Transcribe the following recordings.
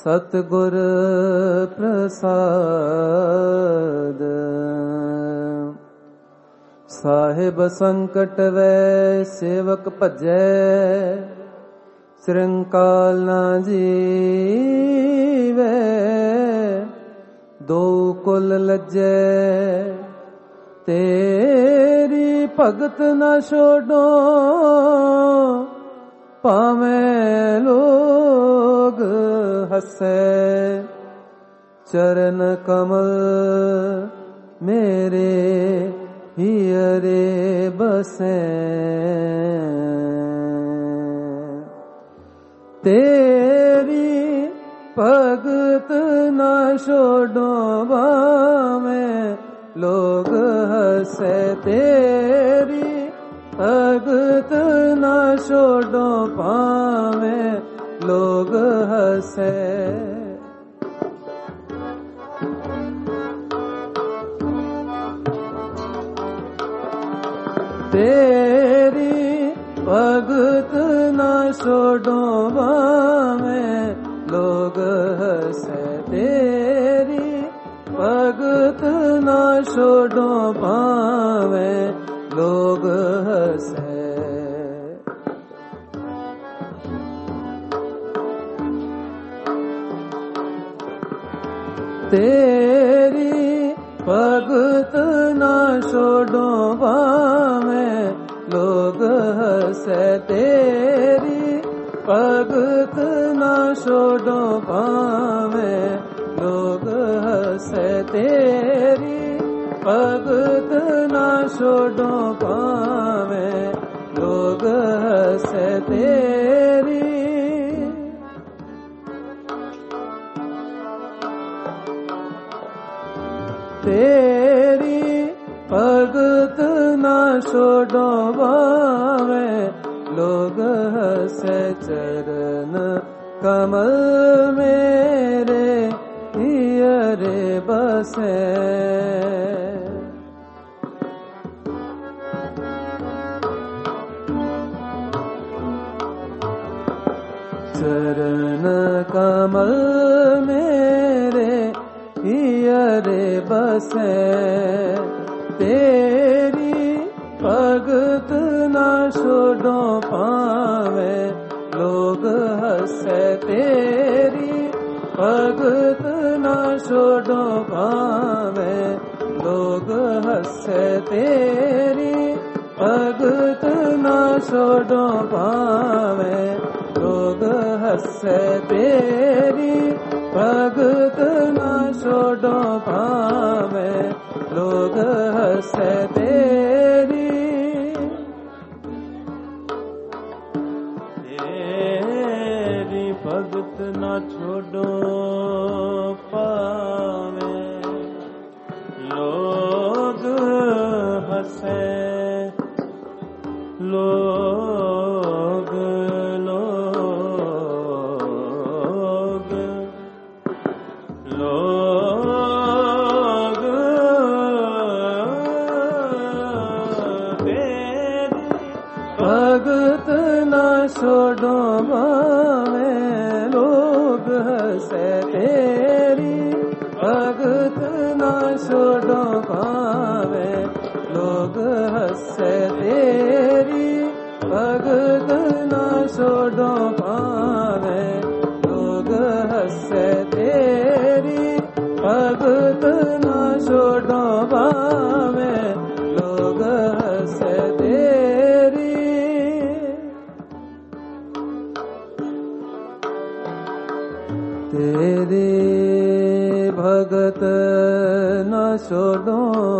ਸਤਿਗੁਰ ਪ੍ਰਸਾਦ। ਸਾਹਿਬ ਸੰਕਟ ਵੈ ਸੇਵਕ ਭਜੈ, ਸ੍ਰਿੰਕਾਲ ਨਾ ਜੀਵੈ। ਦੋ ਕੁਲ ਲੱਜੈ ਤੇਰੀ ਭਗਤ ਨਾ ਛੋਡੋ, ਭਾਵੇਂ ਲੋਗ ਹਸੈ। ਚਰਨ ਕਮਲ ਮੇਰੇ ਹੀਰੇ ਬਸੈ, ਤੇਰੀ ਭਗਤ ਨਾ ਛੋਡੋ, ਭਾਵੇਂ ਲੋਗ ਹਸੈ। ਤੇਰੀ ਭਗਤ ਨਾ ਛੋਡੋ, ਭਾਵੇਂ ਲੋਗ ਹਸੈ। ਤੇਰੀ ਭਗਤ ਨਾ ਛੋਡੋ, ਭਾਵੇਂ ਲੋਗ ਹਸੈ। ਤੇਰੀ ਭਗਤ ਨਾ ਛੋਡੋ, ਭਾਵੇਂ ਲੋਗ ਹਸੈ। ਤੇਰੀ ਭਗਤ ਨਾ ਛੋਡੋ, ਭਾਵੇਂ ਲੋਗ ਹਸੈ। ਤੇਰੀ ਭਗਤ ਨਾ ਛੋਡੋ, ਭਾਵੇਂ ਲੋਗ ਹਸੈ। ਤੇਰੀ ਭਗਤ ਨਾ ਛੋਡੋ, ਭਾਵੇਂ ਲੋਗ ਹਸੈ। ਤੇਰੀ ਤੇਰੀ ਭਗਤ ਨਾ ਛੋਡੋ, ਭਾਵੇਂ ਲੋਗ ਹਸੈ। ਚਰਨ ਕਮਲ ਮੇਰੇ ਹੀਰੇ ਬਸੈ, ਚਰਨ ਕਮਲ ਮੇਰੇ ਹੀਰੇ ਬਸੈ। ਤੇਰੀ ਭਗਤ ਨਾ ਛੋਡੋ, ਭਾਵੇਂ ਲੋਗ ਹਸੈ। ਤੇਰੀ ਭਗਤ ਨਾ ਛੋਡੋ, ਭਾਵੇਂ ਲੋਗ ਹਸੈ। ਤੇਰੀ ਭਗਤ ਨਾ ਛੋਡੋ, ਭਾਵੇਂ ਲੋਗ ਹਸੈ। ਤੇਰੀ ਭਗਤ ਨਾ ਛੋਡੋ, ਭਾਵੇਂ ਲੋਗ ਹਸੈ। ਤੇਰੀ ਭਗਤ ਨਾ ਛੋਡੋ, ਭਾਵੇਂ ਲੋਗ ਹਸੈ। ਲੋਗ ਲੋਗ ਲੋਗ ਤੇਰੀ ਭਗਤ ਨਾ ਛੋਡੋ, ਭਾਵੇਂ ਲੋਗ ਹਸੈ। ਤੇਰੀ ਭਗਤ ਨਾ ਛੋਡੋ, ਭਾਵੇਂ ਲੋਗ ਹਸੈ। ਤੇਰੀ ਭਗਤ ਨਾ ਛੋਡੋ, ਭਾਵੇਂ ਲੋਗ ਹਸੈ। ਤੇਰੀ ਭਗਤ ਨਾ ਛੋਡੋ, ਭਾਵੇਂ ਲੋਗ ਹਸੈ। ਤੇਰੀ ਤੇਰੀ ਭਗਤ ਨਾ ਛੋਡੋ,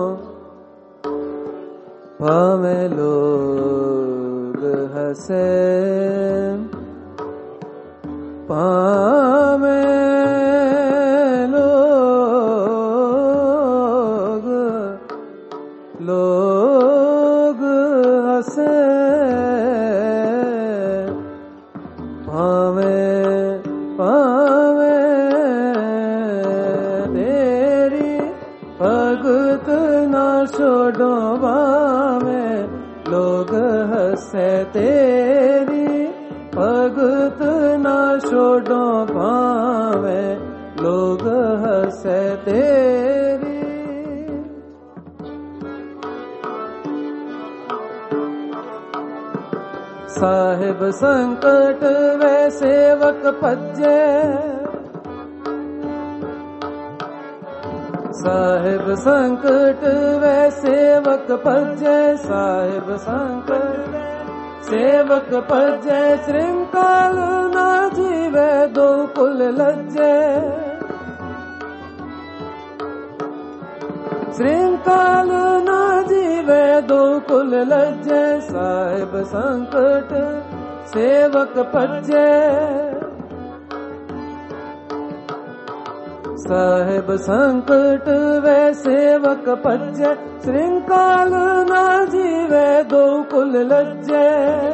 ਭਾਵੇਂ ਲੋਗ ਹਸੈ। ਭਾਵੇਂ ਲੋਗ ਹਸੈ। ਭਾਵੇਂ ਤੇਰੀ ਭਗਤ ਨਾ ਛੋਡੋ, ਭਾਵੇਂ ਲੋਗ ਹਸੈ। ਤੇਰੀ ਭਗਤ ਨਾ ਛੋਡੋ, ਭਾਵੇਂ लोग हंसे तेरी। साहिब संकट वे सेवक भजे, साहिब संकट वे सेवक भजे, साहिब संकट सेवक भजे। श्रृंखल न जीवे दो कुल लज्जे, श्रृंखल न जीवे दो कुल लज्जे। साहिब संकट सेवक भजे, साहिब संकट वे सेवक भजे। श्रृंखल न जीवे दो कुल लज्जे,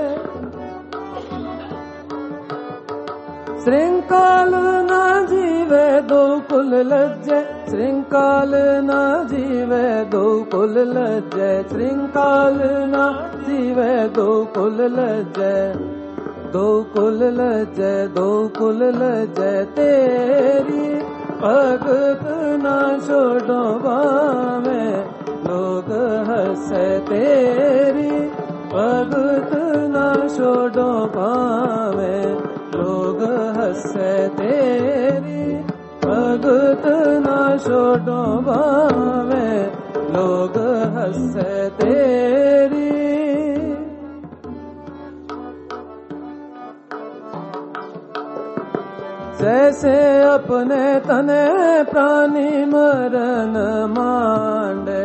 श्रृंखल न जीवे दो कुल लज्जे, श्रृंखल न जीवे दो कुल लज्जे, श्रृंखल न जीवे दो कुल लज्जे, दो कुल लज्जे, दो कुल लज्जे तेरी। भगत न छोड़ो बावे लोग हंसे तेरी, भगत न छोड़ो बावे लोग हंसे तेरी, भगत न छोड़ो बावे लोग हंसे तेरी। जैसे अपने तने प्राणी मरण मांडे,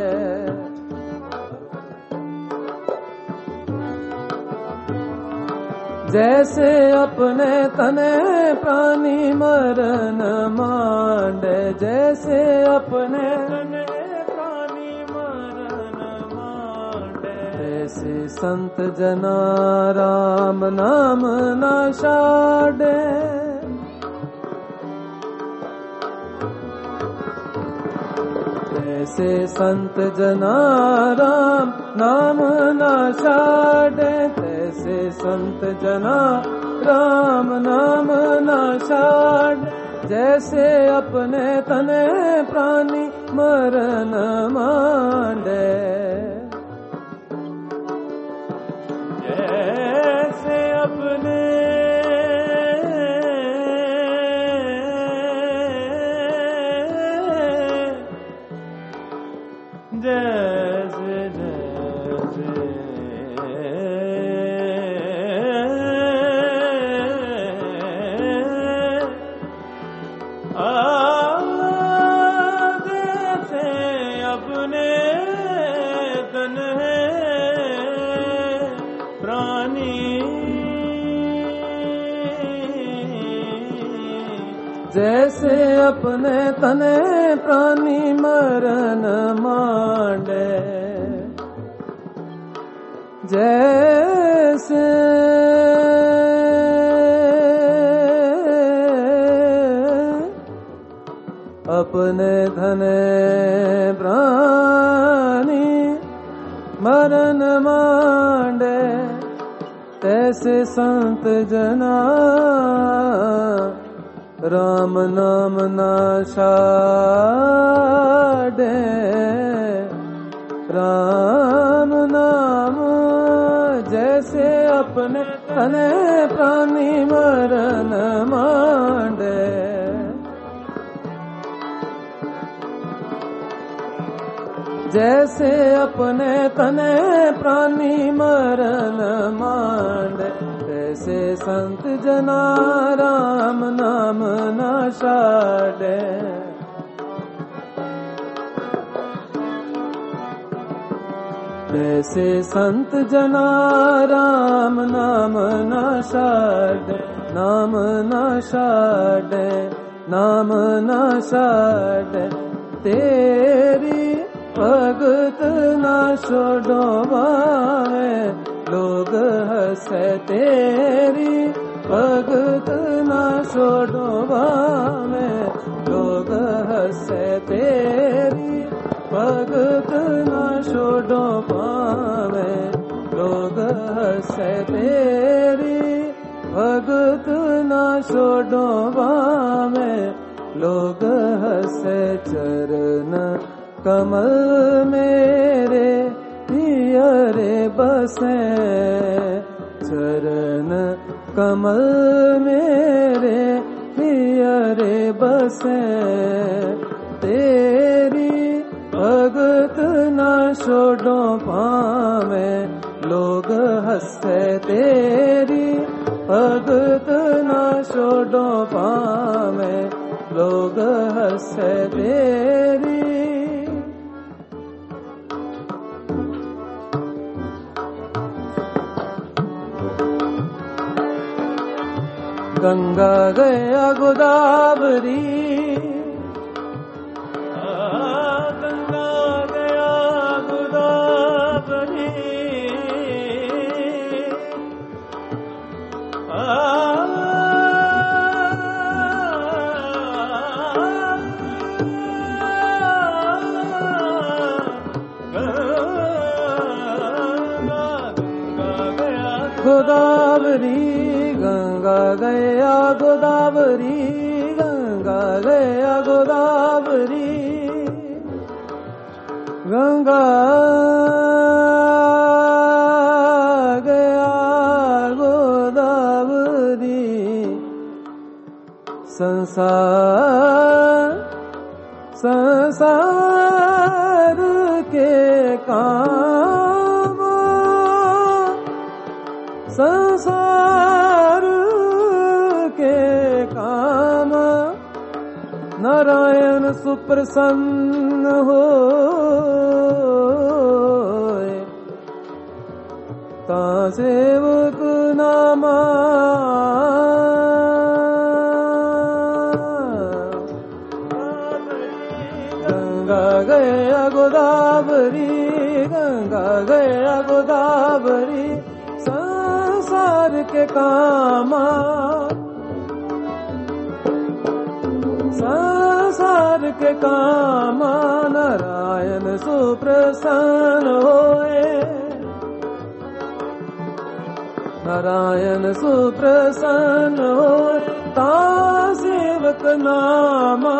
जैसे अपने तने प्राणी मरण मांडे, जैसे अपने तने प्राणी मरण मांडे। ऐसे संत जना राम नाम न छाड़े, ऐसे संत जना राम नाम न छाड़े, ऐसे संत जना राम नाम न छाड़े। जैसे अपने तने प्राणी मरण मांडे, जैसे अपने जैसे जैसे जैसे अपने तन है प्राणी, जैसे अपने तने प्राणी मरण मांडे, जैसे अपने धने प्राणी मरण मांडे। तैसे संत जना राम नाम ना छाड़े, राम नाम जैसे अपने तने प्राणी मरण मांडे। जैसे अपने तने प्राणी मरण मांडे, तैसे संत जना राम नाम न छाड़े। तैसे संत जना राम नाम न छाड़े, नाम न छाड़े, नाम न छाड़े तेरी। भगत न छोड़ो बावे लोग हंसे तेरी, भगत न छोड़ो बावे लोग हंसे तेरी, भगत न छोड़ो बावे लोग हंसे तेरी, भगत न छोड़ो बावे लोग हंसे चरण कमल मेरे पियरे बसे चरण कमल मेरे पियरे बसे तेरी भगत न छोड़ो पावे लोग हंसे तेरी भगत न छोड़ो पावे लोग हंसे तेरी गंगा गया गोदावरी गंगा गया गोदावरी गोदावरी गंगा गया गोदावरी गंगा गया गोदावरी गंगा गया गोदावरी संसार संसार के काम संसार के काम नारायण सुप्रसन्न होए ता सेवक नामा गंगा गया गोदावरी गंगा गया गोदावरी संसार के कामा संसार के कामा नारायण सुप्रसन्न होए नारायण सुप्रसन्न होए ता सेवक नामा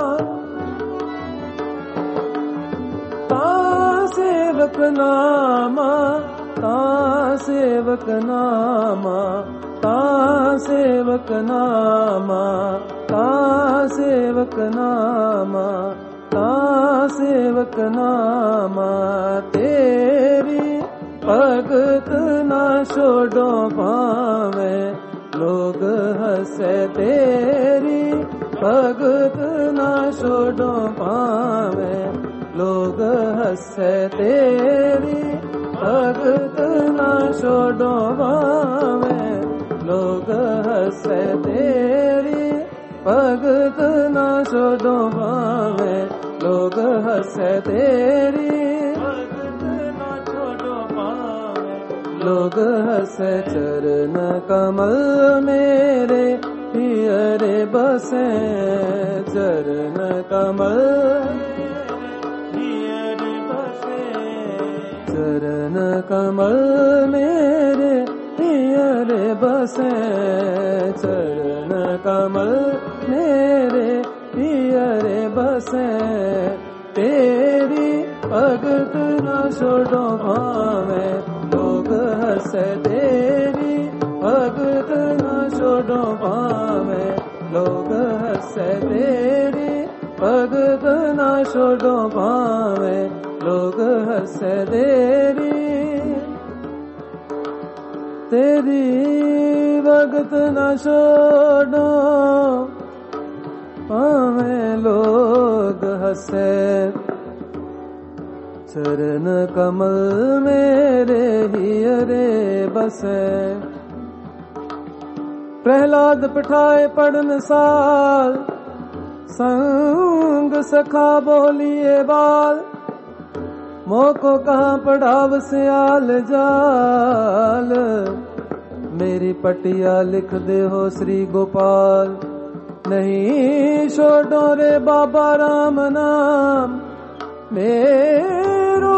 ता सेवक नामा ता सेवक नामा ता सेवक नामा ता सेवक नामा ता सेवक नामा तेरी भगत ना छोड़ो पावे लोग हंसे तेरी भगत ना छोड़ो पावे लोग हंसे तेरी भगत ना छोड़ो पावे लोग हंसे तेरी भगत ना छोड़ो पावे लोग हंसे तेरी भगत ना छोड़ो पावे लोग हंसे चरण कमल मेरे पियरे बसे चरण कमल चरण कमल मेरे पियरे बसे चरण कमल मेरे पियरे बसे तेरी भगत न छोड़ो पावे लोग हंसे तेरी भगत न छोड़ो पावे लोग हंसे तेरी भगत न छोड़ो पावे लोग हंसे तेरी भगत न छोड़ो पावे लोग हंसे चरण कमल मेरे हियरे बसे प्रहलाद पिठाए पढ़न साल संग सखा बोलिए बाल मोको कहाँ पढ़ाव सियाल जाल मेरी पटिया लिख दे हो श्री गोपाल नहीं छोड़ो रे बाबा राम नाम मेरो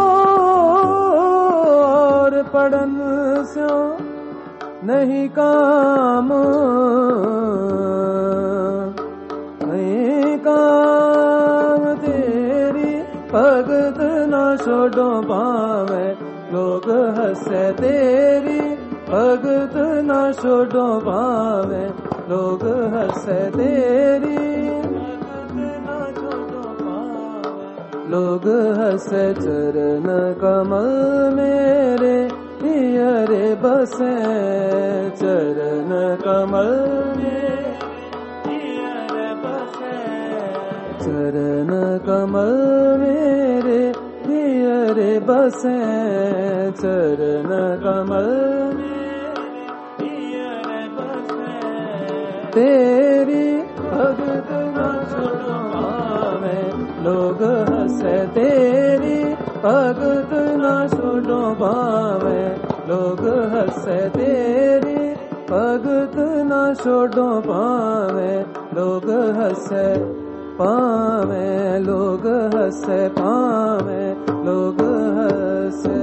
और पढ़न स्यो नहीं काम नहीं छोड़ो पावे लोग हंसे तेरी भगत ना छोड़ो पावे लोग हंसे तेरी लोग हंसे चरण कमल मेरे हियरे बसे चरण कमल मेरे हियरे बसे चरण कमल मेरे हियरे बसे चरण कमल मेरे हियरे बसे तेरी भगत न छोड़ो पावे लोग हंसे तेरी भगत न छोड़ो पावे लोग हंसे तेरी भगत न छोड़ो पावे लोग हंसे पावे लोग हंसे पावे लोग हंसे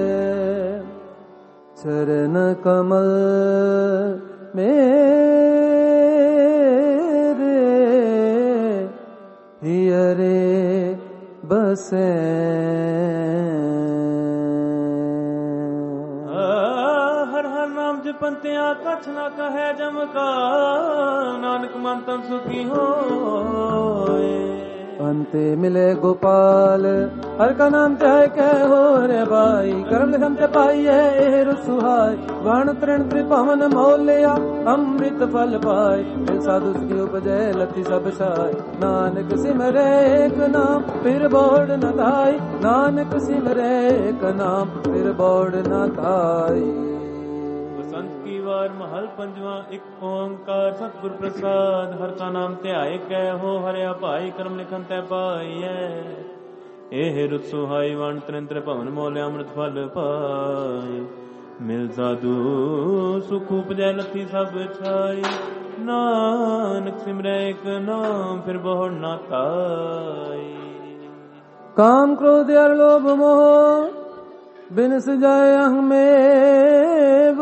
चरण कमल मेरे हियरे बसे हर हर नाम जपंते कछ न कहे जम का नानक मन तन सुखी होए अंते मिले गोपाल हर का नाम चाहे कह हो रे भाई कर्म लिखन ते पाई है एहर सुहाय वर्ण तृण त्रिपवन मौल्या अमृत फल पाए फिर साधु की उपजय लती सब छाय नानक सिमरे एक नाम फिर बोड़ न थाई नानक सिमरे एक नाम फिर बोड़ न थाई बसंत की वार महल पंजवा एक ओंकार सतगुर प्रसाद हर का नाम ध्याय कह हो हरिया भाई कर्म लिखन तै पाई एह रुत सुहाई वण त्रिंत्र भवन मोल अमृत फल पाए मिल साधु सुख उपजै लथी सब छाई नानक सिमरै एक नाम फिर बहुड़ न थाई काम क्रोध अर लोभ मोह बिन सजाय अहमेव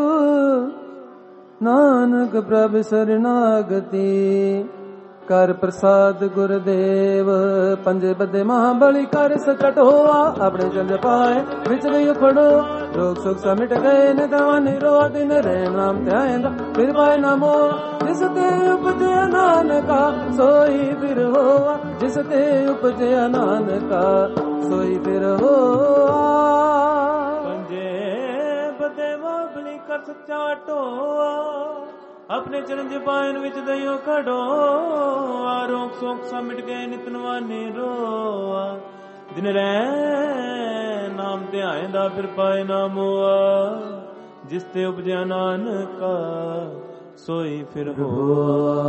नानक प्रभ शरणागति कर प्रसाद गुरुदेव पंजे बदे महाबली कर सकट होआ अपने चंद पाए विच गई खड़ो रोग सुख समिट गए न दवा निरो दिन रैम नाम ध्यान फिर पाए नामो जिस ते उपजे नानका सोई फिर होआ जिस ते उपजे नानका सोई फिर होआ पंजे बदे महाबली कर सच्चा टोआ अपने चरण जपायन विच दइयो खड़ो आरोग सोख सा मिट गए नितनवानी रोआ दिन रै नाम ध्यायंदा फिर पाए नामोआ जिस ते उपजया नानका सोई फिर होआ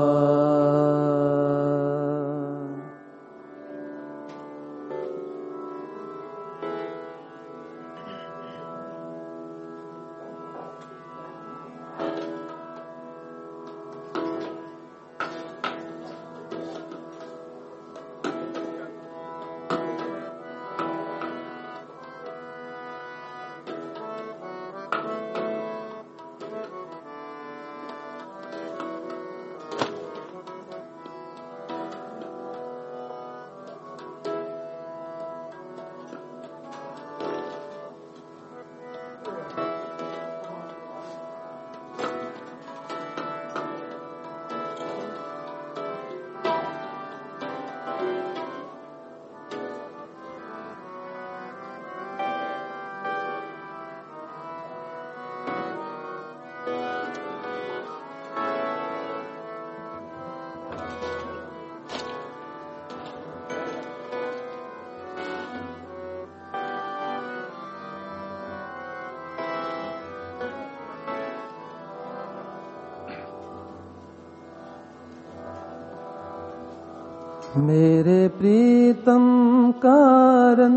मेरे प्रीतम कारण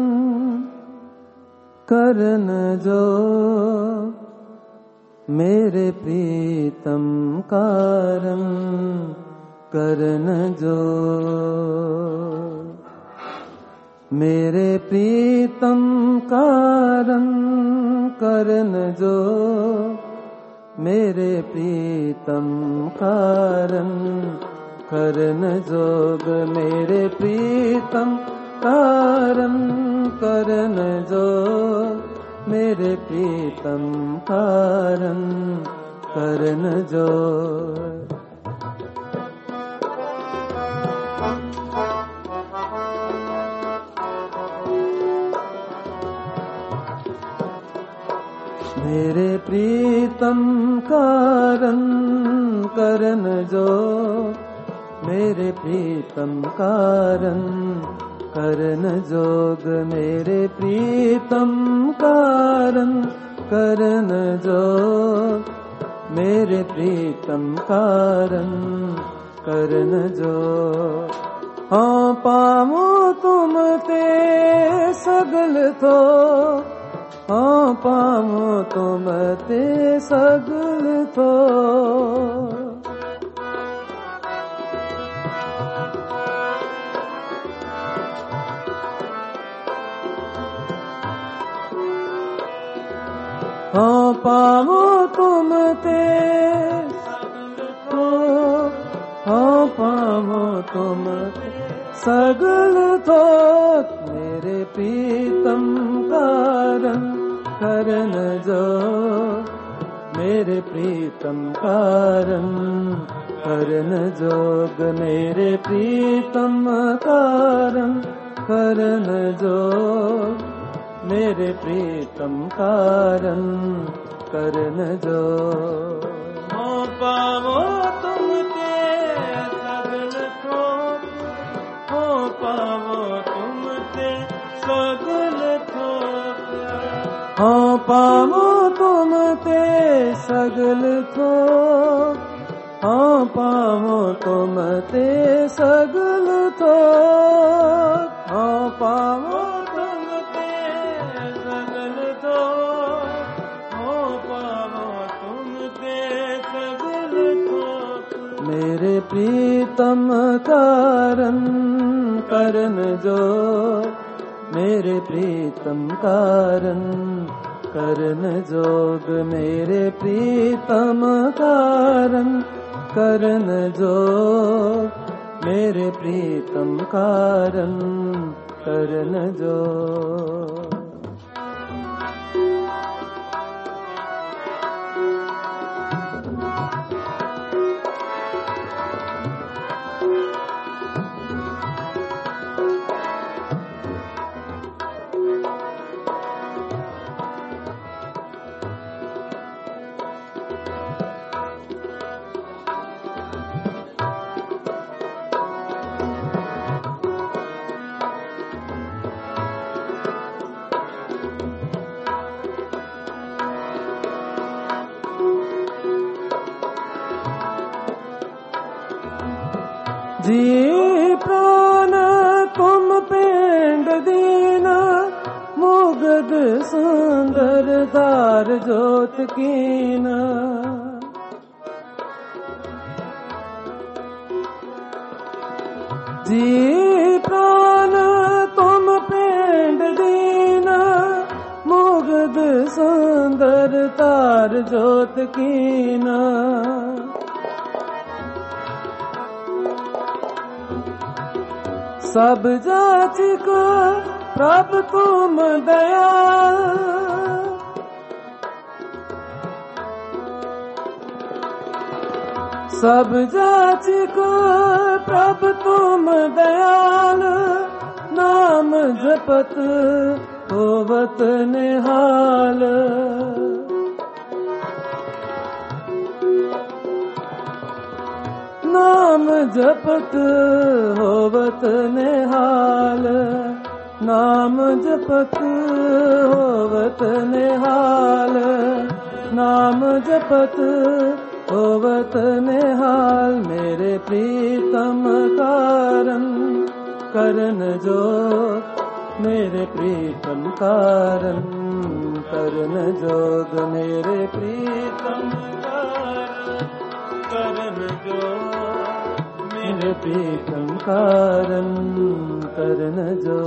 करन जो मेरे प्रीतम कारण करन जो मेरे प्रीतम कारण करन जो मेरे प्रीतम कारण करन जोग मेरे प्रीतम कारण करन जो मेरे प्रीतम कारण करन जो मेरे प्रीतम कारण करन जो मेरे प्रीतम कारण करन जोग मेरे प्रीतम कारण करन जोग मेरे प्रीतम कारण करन जोग हाँ पावो तुम ते सगल थो हाँ पावो तुम ते सगल थो हाँ पावो तुम ते थो हाँ पावो तुम सगल थो मेरे प्रीतम कारण करन जो मेरे प्रीतम कारण करन जोग मेरे प्रीतम कारण करन जोग मेरे प्रीतम कारण करन जो हो पावो तुम ते सगल थो हो पावो तुम ते सगल थो हो पावो तुम ते सगल थो हो पावो तुम ते सगल थो हो पावो मेरे प्रीतम कारण करन जो मेरे प्रीतम कारण करन जोग मेरे प्रीतम कारण करन जोग मेरे प्रीतम कारण करन जोग जी प्राण तुम पेंड दीना मुगद सुंदर दार जोत कीना जी प्राण तुम पेंड दीना मुगद सुंदर तार जोत कीना सब जाति को प्रभु तुम दयाल सब जाति को प्रभु तुम दयाल नाम जपत होवत निहाल नाम जपत होवत निहाल नाम जपत होवत निहाल नाम जपत होवत निहाल मेरे प्रीतम कारण करन जो मेरे प्रीतम कारण करन जोग मेरे प्रीतम कारण जो मेरे प्रीतम कारण करन जो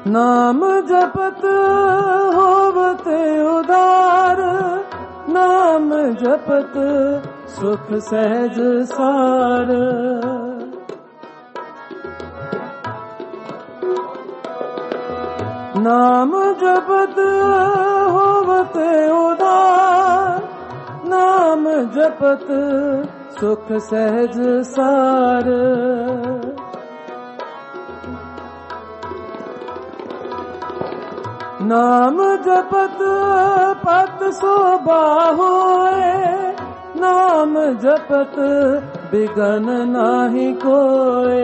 नाम जपत होवते उदार, नाम जपत सुख सहज सार। नाम जपत होवते उदार, नाम जपत सुख सहज सार। नाम जपत पत शोभा होए, नाम जपत बिगन नाही कोए।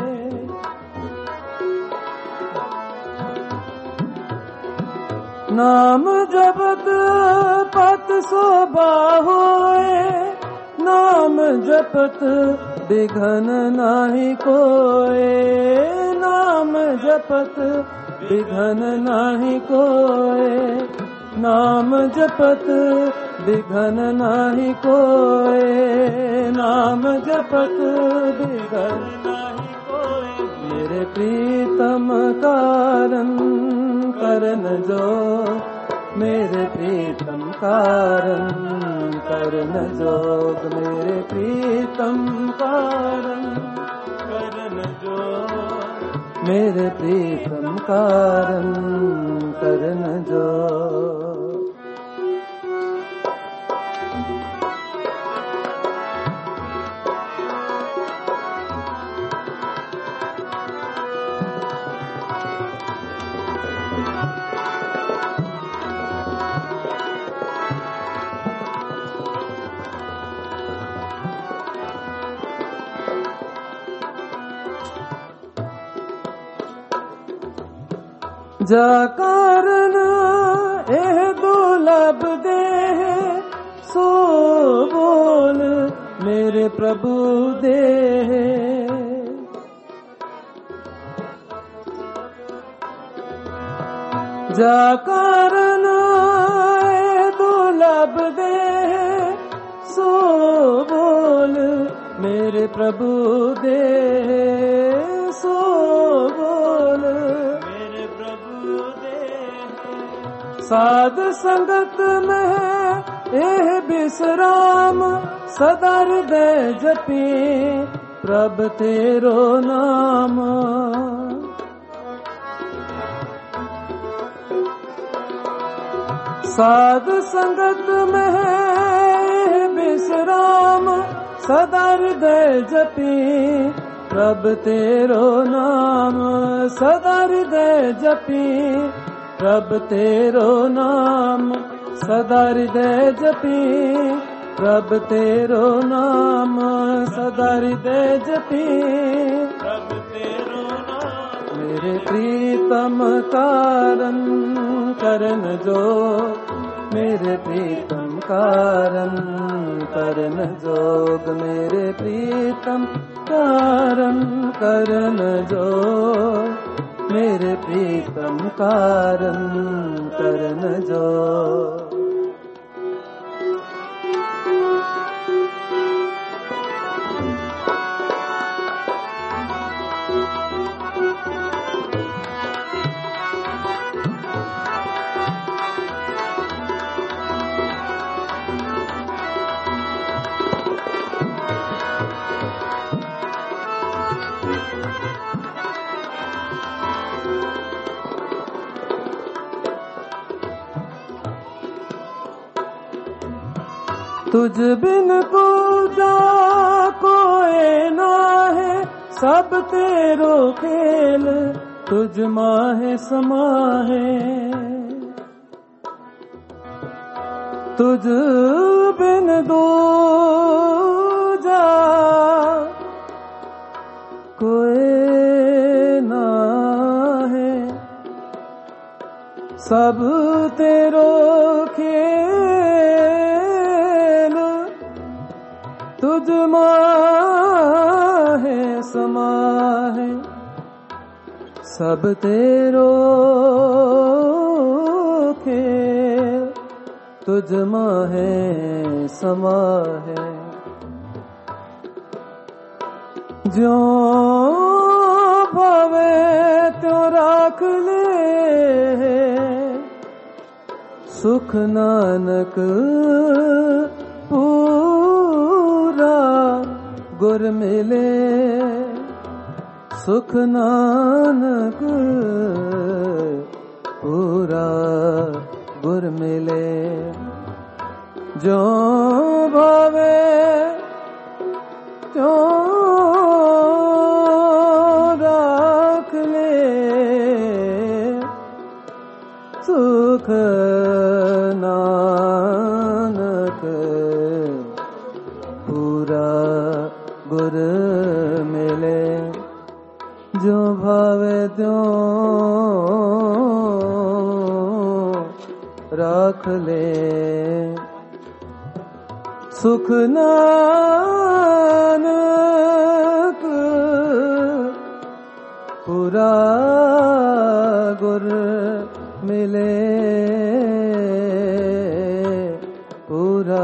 नाम जपत पत शोभा होए, नाम जपत बिघन नाही कोए। नाम जपत बिघन नाही कोए, नाम जपत बिघन नाही कोए। नाम जपत बिघन नाही कोए। मेरे प्रीतम कारण करन जो, मेरे प्रीतम कारण करन जोग। मेरे प्रीतम कारण करन जोग, मेरे प्रीतम कारण करन जोग। जा कारण एह दुर्लभ देह, सो बोल मेरे प्रभु देह। जा कारण एह दुर्लभ देह, सो बोल मेरे प्रभु देह। सो बोल साध संगत में एह विश्राम, सदा हृदय जपी प्रभ तेरो नाम। साध संगत में एह विश्राम, सदा हृदय जपी प्रभ तेरो नाम। सदा हृदय जपी प्रभ तेरो नाम, सदा हृदय जपी प्रभ तेरो नाम। सदा हृदय जपी प्रभ तेरो नाम। मेरे प्रीतम कारण करन जो, मेरे प्रीतम कारण करन जोग। मेरे प्रीतम कारण करन जोग, मेरे प्रीतम कारण करन जोग। तुझ बिन पूजा कोई ना है, सब तेरो खेल तुझ माहे समाहे। तुझ बिन दूजा कोई ना है, सब तेरो खेल तुझ माहे समाहे। सब तेरो खेल तुझ माहे समाहे। ज्यों भावे त्यों राख ले, सुख नानक पूरा गुर मिले, सुख नानक पूरा गुर मिले। जो भावे त्यों राख ले, सुख नानक पूरा गुर मिले। जो भावे त्यों राख ले, सुख नानक पूरा गुर मिले, पूरा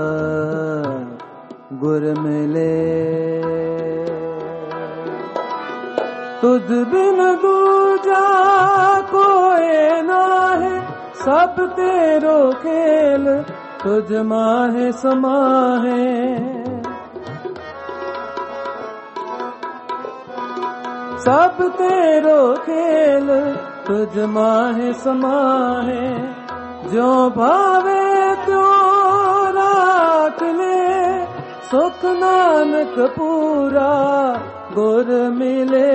गुर मिले। तुझ बिन दूजा कोई नाहे, सब तेरो खेल तुझ माहे समाहे। सब तेरो खेल तुझ माहे समाहे। जो भावे त्यों राख ले, सुख नानक पूरा गुर मिले।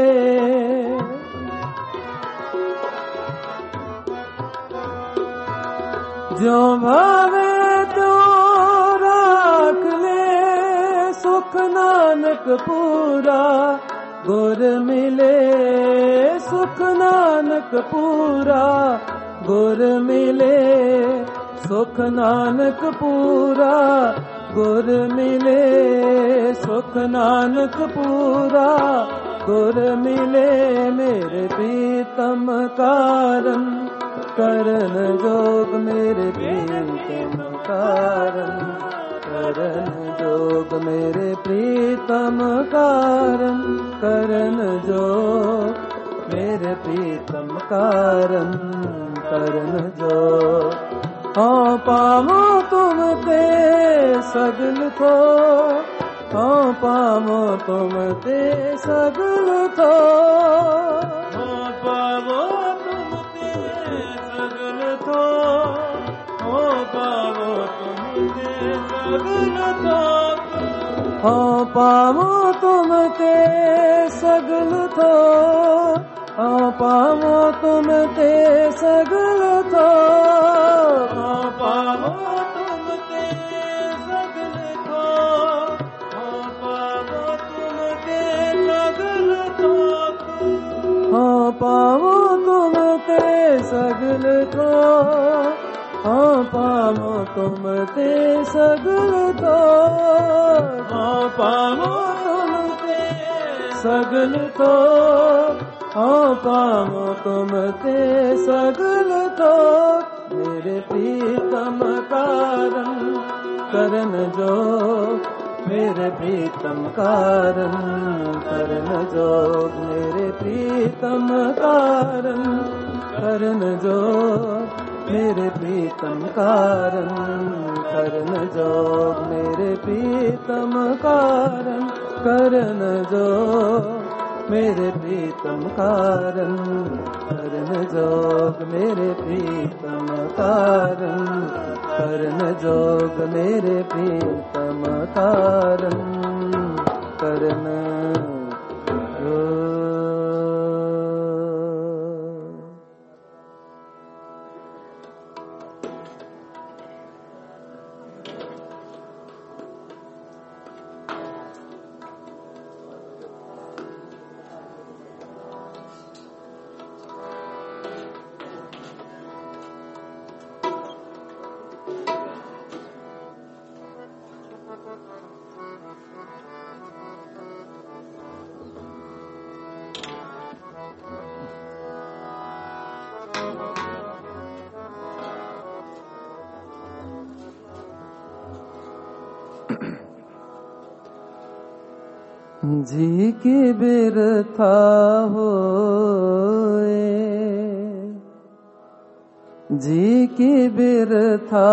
जो भावे त्यों राख ले, सुख नानक पूरा गुर मिले। सुख नानक पूरा गुर मिले, सुख नानक पूरा गुर मिले। सुख नानक पूरा गुर मिले। मेरे प्रीतम कारण करन जोग, मेरे प्रीतम कारण करन जोग, मेरे प्रीतम कारण करन जोग, मेरे प्रीतम कारण करन जोग। हाँ पावो तुम ते सगल को, हाँ पावो तुम ते सगल को। हाँ पावो तुम ते सगल को, हाँ पावो तुम ते सगल को। हाँ पावो तुम ते सगल को, हाँ पावो तुम ते सगल को। हाँ पावो तुम ते सगल को, हाँ पावो तुम ते सगल को। हाँ पावो तुम ते सगल को, हाँ पावो तुम ते सगल को। हाँ पावो तुम ते सगल को, हाँ पावो तुम ते सगल को। मेरे प्रीतम कारण करन जो, मेरे प्रीतम कारण करन जो, मेरे प्रीतम कारण करन जो, मेरे प्रीतम कारण करन जो, मेरे प्रीतम कारण करन जो, मेरे प्रीतम कारण करन जोग, मेरे प्रीतम कारण करन जोग, मेरे प्रीतम कारण करन जोग। जी की बिरथा होए, जी की बिरथा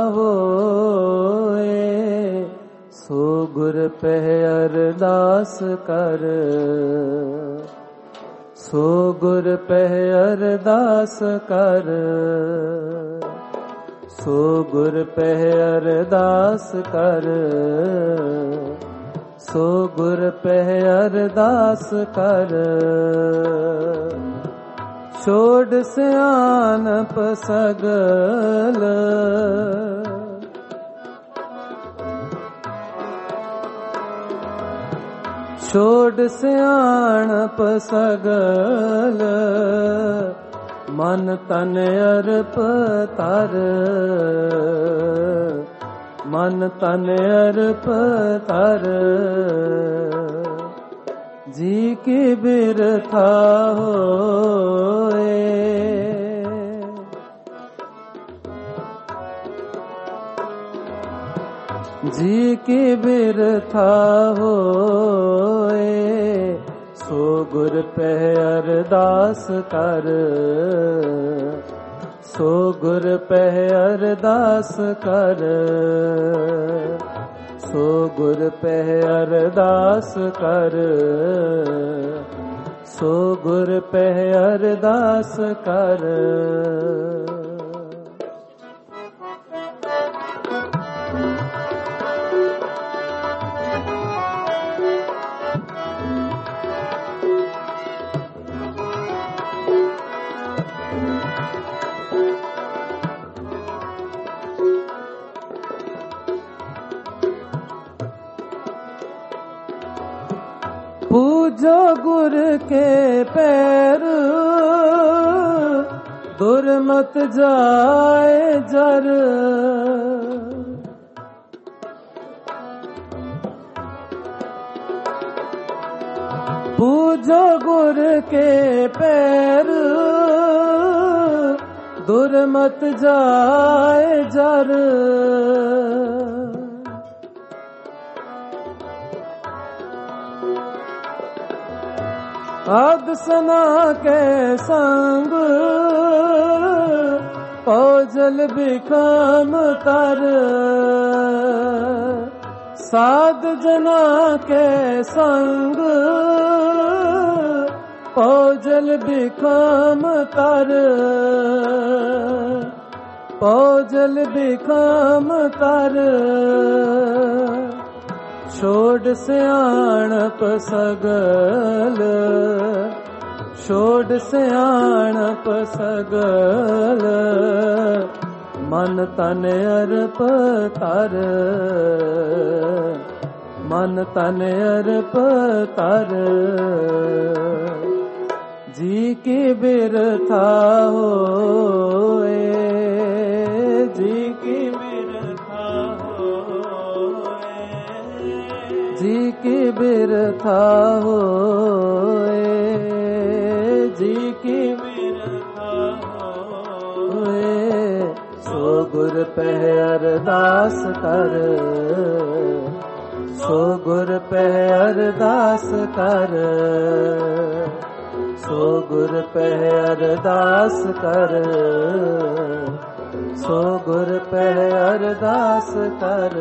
होए सो गुर पे अरदास कर, सो गुर पे अरदास कर, सो गुर पे अरदास कर, सो गुर पे अरदास कर। छोड़ सियानप सगल, छोड़ सियानप सगल, मन तन अर्प तर, मन तन अर्प तर। जी की बिरथा होए, जी की बिरथा होए सो गुर पे अरदास कर, सो गुर पे अरदास कर, सो गुर पे अरदास कर, सो गुर पे अरदास कर। पूजो गुर के पैर, दूर मत जाए जर, पूजो गुर के पैर, दूर मत जाए जर। आदसना के संग पौजल बिखम कर, साध जना के संग पौजल बिखम कर, पौजल बिखम कर। छोड़ सियाणप सगल, छोड़ सियाणप सगल, मन तन अर्प कर, मन तन अर्प कर। जी की बिरथा होए, जी की बिरथा होए, जी की बिरथा होए, जी की बिरथा होए सो गुर पे अरदास कर, सो गुर पे अरदास कर, सो गुर पे अरदास कर, सो गुर पे अरदास कर।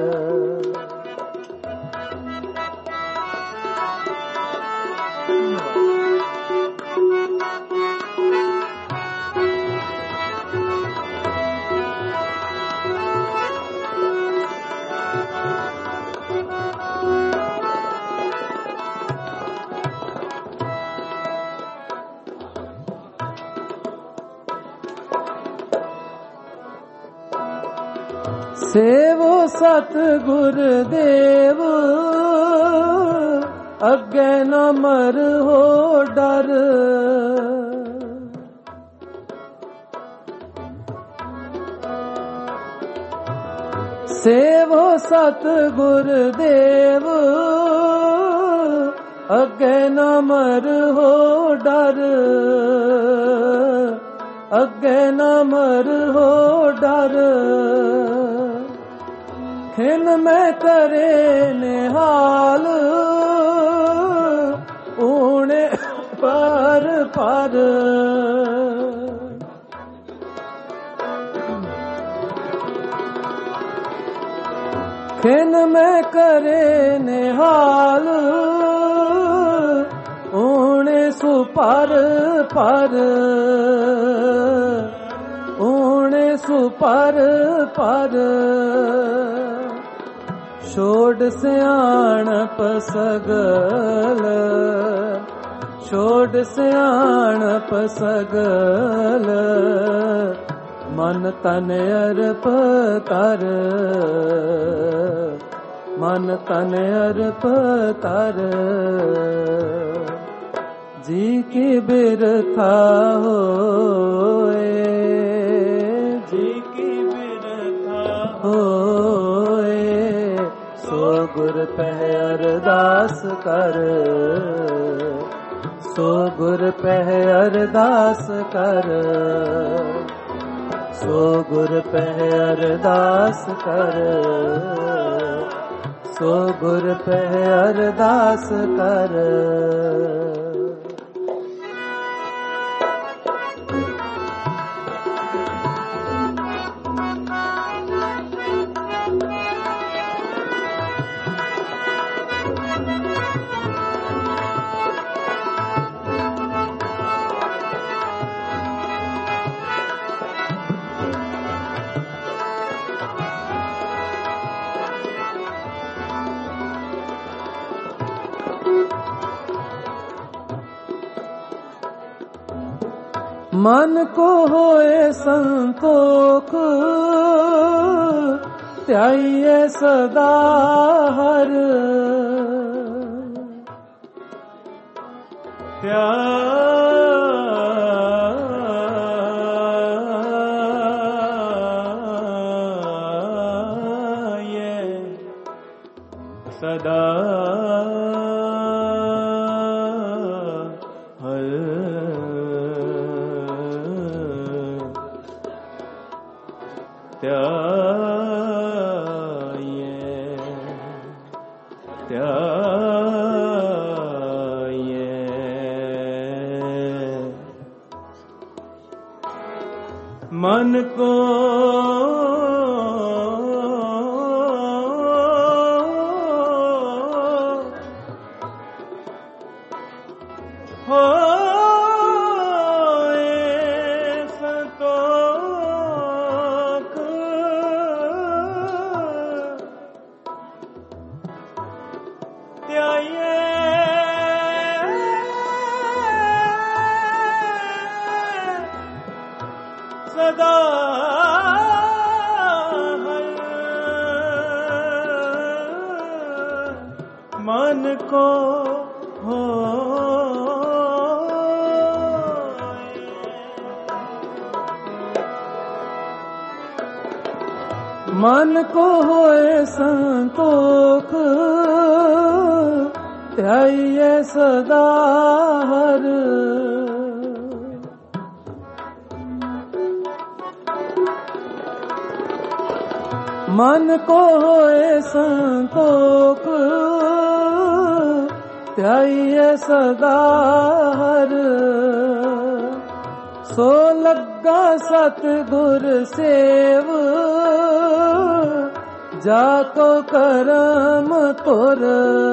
सेवो सतगुर देव अग्गे न मर हो डर, सेवो सतगुर देव अग्गे न मर हो डर, अग्गे न मर हो डर। खिन में करे निहाल ऊणे पर पर, खिन में करे निहाल ऊणे सुपर पर ऊणे सुपर पर छोड़ सियाणप सगल छोड़ सियाणप सगल मन तन अर्प कर मन तन अर्प कर जी की बिरथा होए जी की बिरथा होए सो गुर पह अरदास कर सो गुर पह अरदास कर सो गुर पह अरदास कर सो गुर पह अरदास कर मन को होए संतोख त्याइए सदा हर त्याइए सदा मन को सदा मन को हो मन को होए संतोख त्याइए सदा हर मन को होए संतोख त्याइए सदा हर सो लग्गा सतगुर सेव जाको करम तुर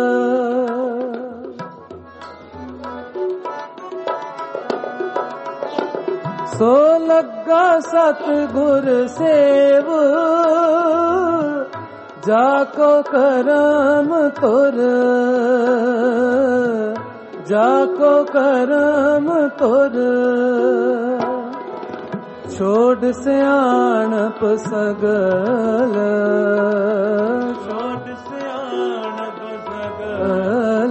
सो लग्गा सतगुर सेव जाको करम तुर जाको करम तुर छोड़ सियाणप सगल छोड़ सियाणप सगल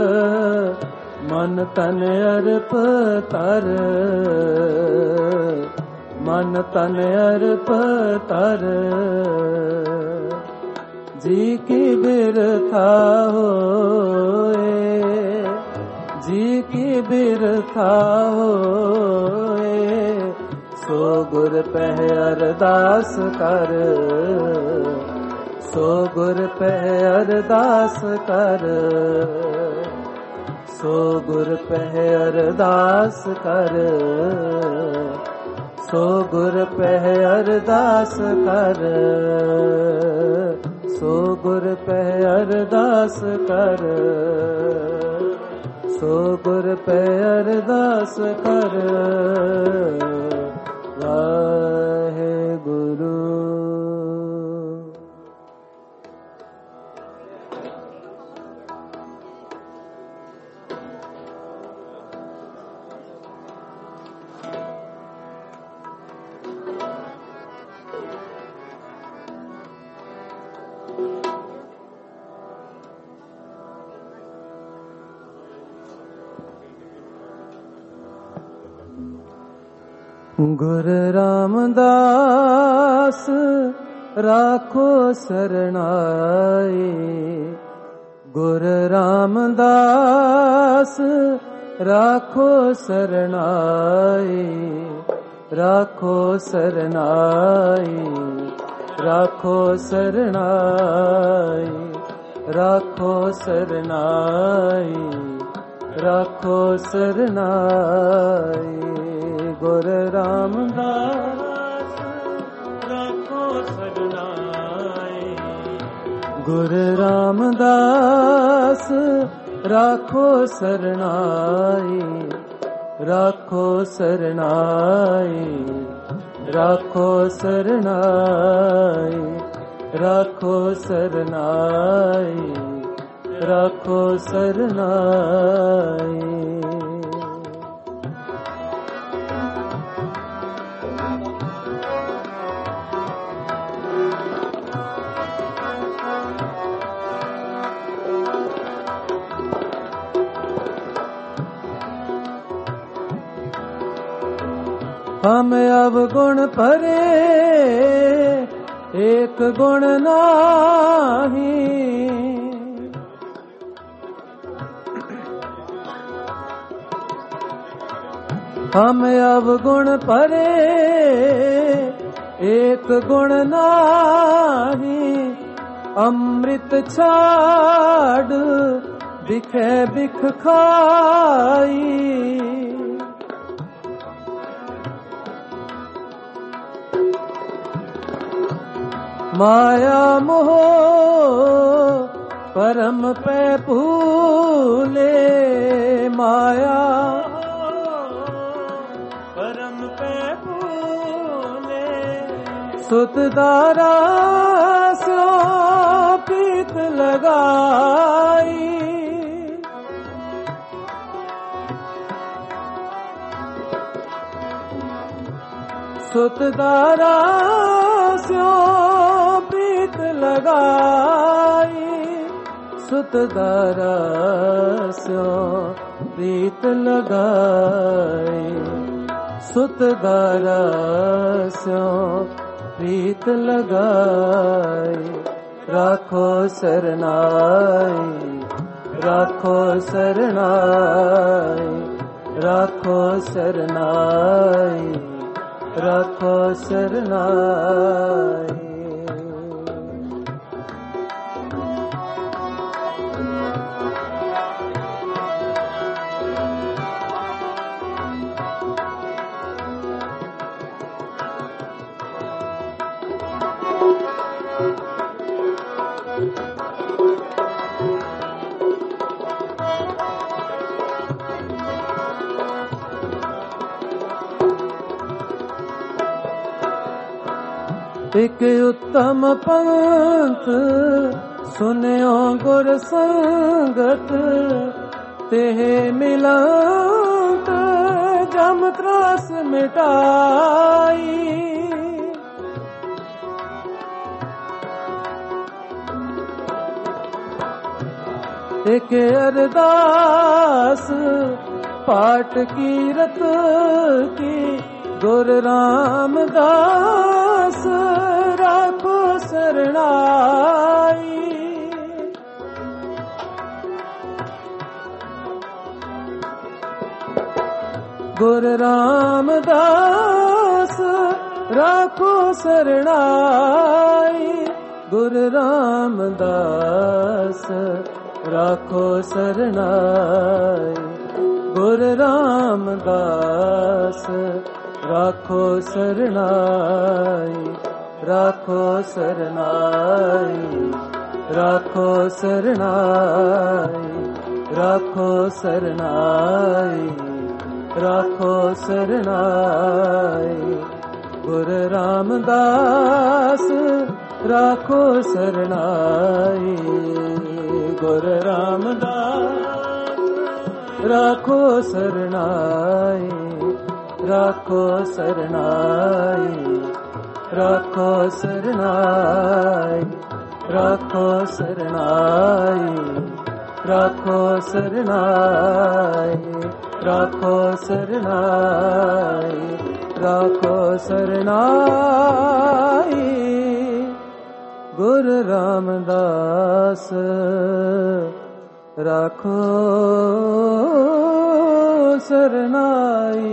मन तन अर्प कर मन तन अर्प कर जी की बिरथा होए जी की बिरथा होए सो गुर पह अरदास कर सो गुर पह अरदास कर सो गुर पह अरदास कर सो गुर पह अरदास कर सो गुर पे अरदास कर, सो गुर पे अरदास कर, वाहे गुरु। गुरु रामदास राखो सरनाए, गुरु रामदास राखो सरनाए, राखो सरनाए, राखो सरनाए, राखो सरनाए, राखो सरनाए। गुरु रामदास राखो सरनाए, गुरु रामदास राखो सरनाए, राखो सरनाए, राखो सरनाए, राखो सरनाए, राखो सरनाए। हम अवगुण परे एक गुण नाही, हम अवगुण परे एक गुण नाही, अमृत छाड़ बिखे बिख खाई, माया मोह परम पे भूले, माया परम पे भूले, सुत दारा सो पीत लगाई, सुत दारा सो प्रीत लगाई, सुत दारा सो प्रीत लगाई, सुत दारा सो प्रीत लगाई। राखो सरनाई, राखो सरनाई, राखो सरनाई, राखो सरनाई। एक उत्तम पंथ सुनियो गुर संगत, तेह मिलंत जम त्रास मिटाई, एक अरदास पाठ कीरत की, गुरु रामदास राखो सरनाई, गुरु रामदास राखो सरनाई, गुरु रामदास राखो सरनाई, गुरु रामदास राखो सरनाई, राखो सरनाई, राखो सरनाई, राखो सरनाई, राखो सरनाई। गुरु रामदास राखो सरनाई, गुरु रामदास राखो सरनाई, राखो सरनाई, राखो सरनाई, राखो सरनाई, राखो सरनाई, राखो सरनाई, राखो सरनाई। गुरु रामदास राखो सरनाई।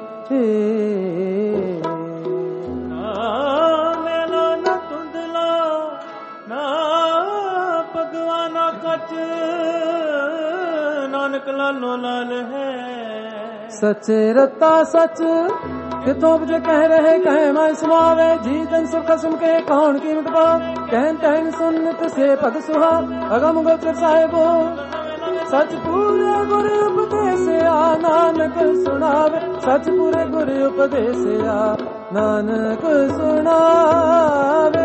नानक लालो लाल है सच रता सच कितों बजे कह रहे कहे मैं सुनावे जी जन सुख सुन के कौन कीमत पा कहन कहन सुनत से पद सुहा अगम गोचर साहेबो सच पूरे गुरु उपदेश आ नानक सुनावे सच पूरे गुरु उपदेश आ नानक सुनावे।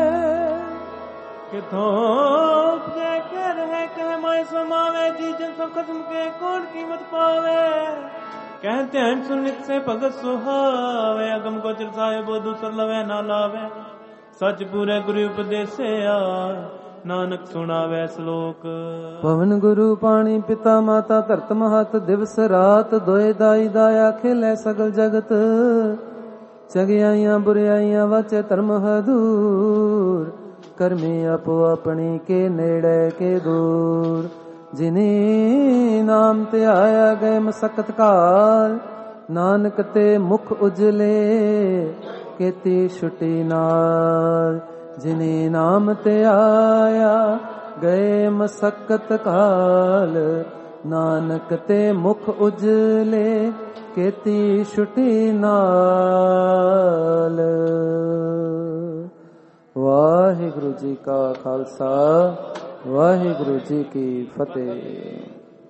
कितों कह रहे कहे मैं समावे जी जन सब खत्म के कौन कीमत पावे कहते हैं सुनित से भगत सुहावे अगम गोचर साहेबो दूसर लवे ना लावे सच पूरे गुरु उपदेश आ नानक सुनावे श्लोक। पवन गुरु पानी पिता माता धरत महत दिवस रात दोए दाई दाया खेले सगल जगत चंगियाइयां बुराइयां वाचे धर्म हदूर कर्मी अपो अपनी के नेड़े के दूर जिन्हीं नाम ते आया गए मसकत काल नानक ते मुख उजले केती छुटी नाल जिन्हीं नाम ते आया गए मसकत काल नानक ते मुख उजले केती छुटी नाल। वाहिगुरु जी का खालसा वाहिगुरु जी की फतेह।